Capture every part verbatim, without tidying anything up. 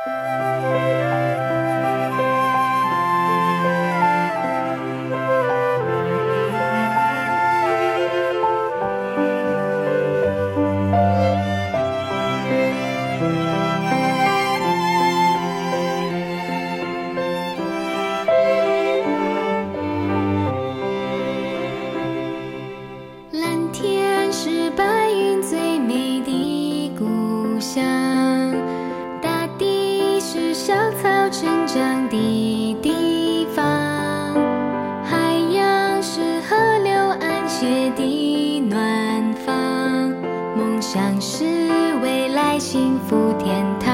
蓝天是白云最美的故乡，大地是小草成长的地方，海洋是河流安歇的暖房，梦想是未来幸福天堂。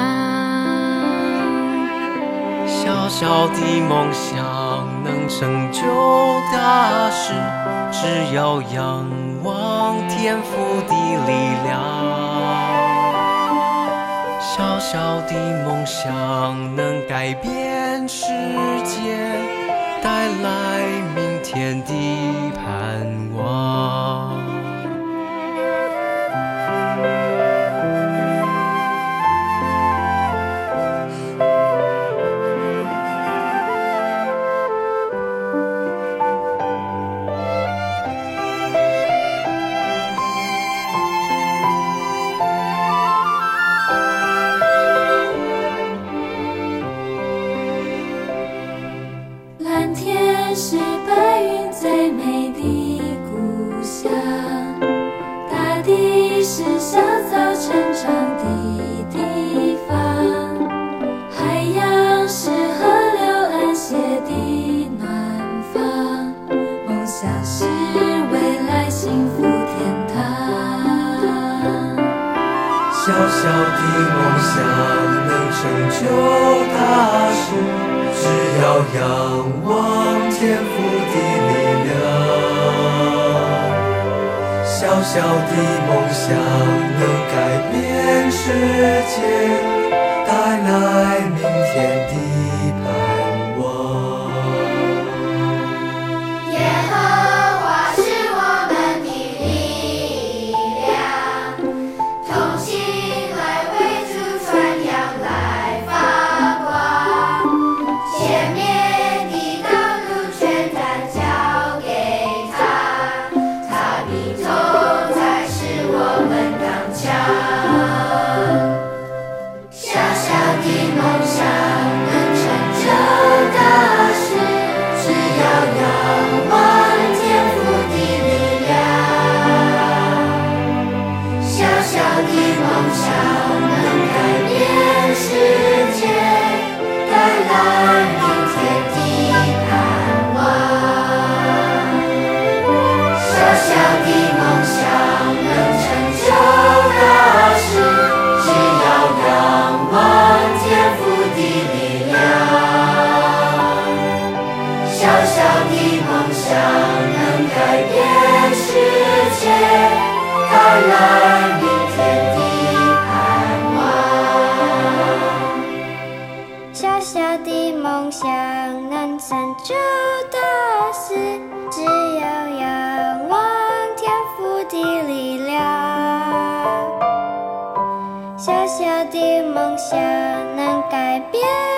小小的梦想能成就大事，只要仰望天赋的力量。小小的梦想能改变世界，带来明天的盼望。 蓝天是白云最美的故乡，大地是小草成长的地方，海洋是河流安歇的暖房，梦想是未来幸福天堂。 小小的梦想能成就大事，只要仰望天赋的力量。小小的梦想能改变世界，带来明天的盼望。 耶和华是我们的力量，同心来为主传扬来发光。前面的道路全然交给他，他的同在是我们刚强。小小的梦想能成就大事，只要仰望天赋的力量。小小的梦想能改变世界，带来明天的盼望。小小的梦想能成就大事，只要仰望天赋的力量。小小的梦想能改变世界，带来明天的盼望。 小小的梦想能成就大事，只要仰望天赋的力量。小小的梦想能改变